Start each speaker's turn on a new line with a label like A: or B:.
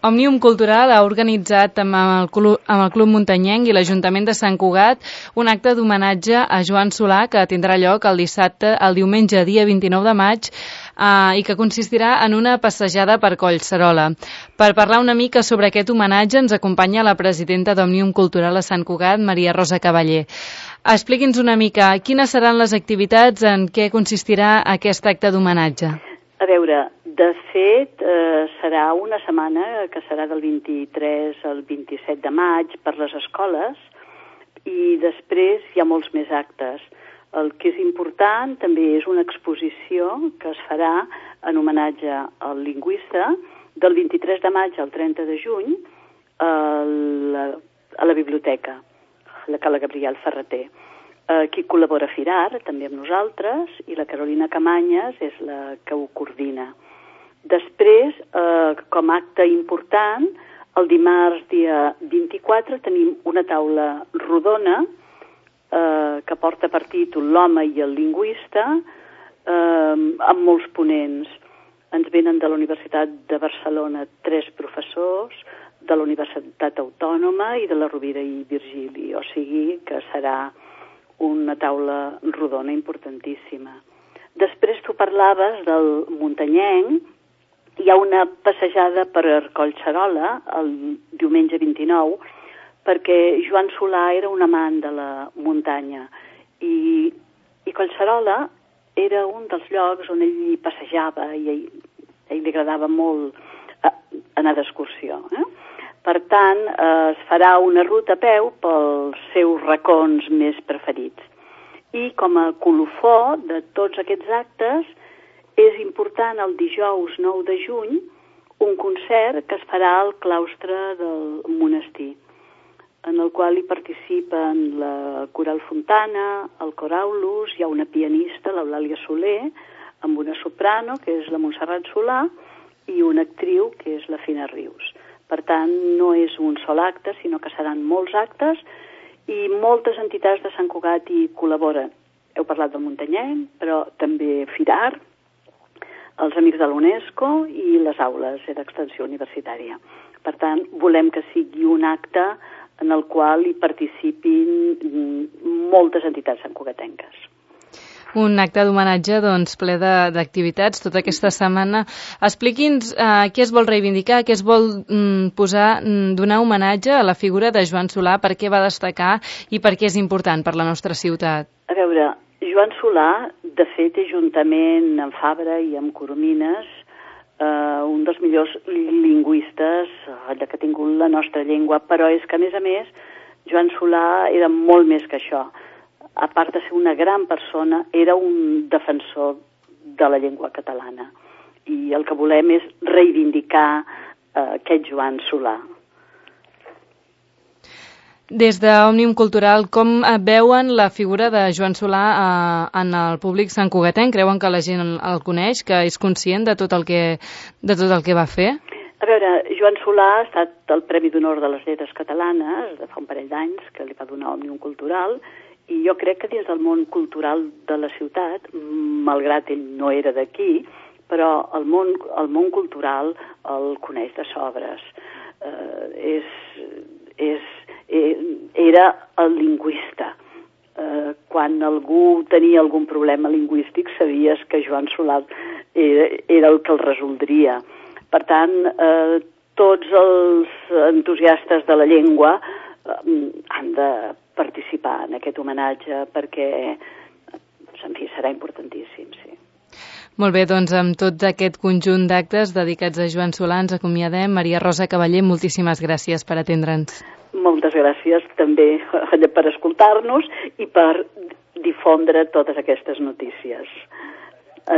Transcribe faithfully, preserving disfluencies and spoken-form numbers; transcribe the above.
A: Òmnium Cultural ha organitzat amb el Club, amb el Club Muntanyenc i l'Ajuntament de Sant Cugat un acte d'homenatge a Joan Solà que tindrà lloc el dissabte, el diumenge, dia vint-i-nou de maig, eh, i que consistirà en una passejada per Collserola. Per parlar una mica sobre aquest homenatge ens acompanya la presidenta d'Òmnium Cultural a Sant Cugat, Maria Rosa Cavaller. Expliqui'ns una mica quines seran les activitats, en què consistirà aquest acte d'homenatge.
B: A veure, de fet, eh, serà una setmana que serà del vint-i-tres al vint-i-set de maig per les escoles i després hi ha molts més actes. El que és important també és una exposició que es farà en homenatge al lingüista del vint-i-tres de maig al trenta de juny a la, a la biblioteca, la Cala Gabriel Ferreter. Aquí col·labora Firar, també amb nosaltres, i la Carolina Camanyes és la que ho coordina. Després, eh, com a acte important, el dimarts dia vint-i-quatre tenim una taula rodona eh, que porta per títol L'home i el lingüista, eh, amb molts ponents. Ens venen de la Universitat de Barcelona tres professors, de la Universitat Autònoma i de la Rovira i Virgili, o sigui que serà una taula rodona importantíssima. Després tu parlaves del Muntanyenc. Hi ha una passejada per Collserola el diumenge vint-i-nou perquè Joan Solà era un amant de la muntanya i, i Collserola era un dels llocs on ell hi passejava i a ell, a ell li agradava molt anar d'excursió. Eh? Per tant, eh, es farà una ruta a peu pels seus racons més preferits. I com a colofó de tots aquests actes, és important el dijous nou de juny un concert que es farà al claustre del monestir, en el qual hi participen la Coral Fontana, el Cor Aulus, hi ha una pianista, l'Eulàlia Soler, amb una soprano, que és la Montserrat Solà, i una actriu, que és la Fina Rius. Per tant, no és un sol acte, sinó que seran molts actes i moltes entitats de Sant Cugat hi col·laboren. Heu parlat del Muntanyenc, però també Firar, els Amics de l'UNESCO i les aules d'extensió universitària. Per tant, volem que sigui un acte en el qual hi participin moltes entitats santcugatenques.
A: Un acte d'homenatge doncs, ple d'activitats tota aquesta setmana. Expliqui'ns eh, què es vol reivindicar, què es vol mm, posar, mm, donar homenatge a la figura de Joan Solà, per què va destacar i per què és important per la nostra ciutat.
B: A veure, Joan Solà, de fet, és juntament amb Fabra i amb Coromines, eh, un dels millors lingüistes que ha tingut la nostra llengua, però és que, a més a més, Joan Solà era molt més que això. A part de ser una gran persona, era un defensor de la llengua catalana. I el que volem és reivindicar eh, aquest Joan Solà.
A: Des d'Òmnium Cultural, com veuen la figura de Joan Solà eh, en el públic santcugatenc? Creuen que la gent el coneix, que és conscient de tot el que, de tot el que va fer?
B: A veure, Joan Solà ha estat el Premi d'Honor de les Lletres Catalanes de fa un parell d'anys, que li va donar Òmnium Cultural, i jo crec que dins del món cultural de la ciutat, malgrat ell no era d'aquí, però el món, el món cultural el coneix de sobres. Eh, és, és, eh, era el lingüista. Eh, quan algú tenia algun problema lingüístic, sabies que Joan Solà era, era el que el resoldria. Per tant, eh, tots els entusiastes de la llengua eh, han de participar en aquest homenatge perquè, en fi, serà importantíssim, sí.
A: Molt bé, doncs amb tot aquest conjunt d'actes dedicats a Joan Solà ens acomiadem. Maria Rosa Cavaller, moltíssimes gràcies per atendre'ns.
B: Moltes gràcies també per escoltar-nos i per difondre totes aquestes notícies.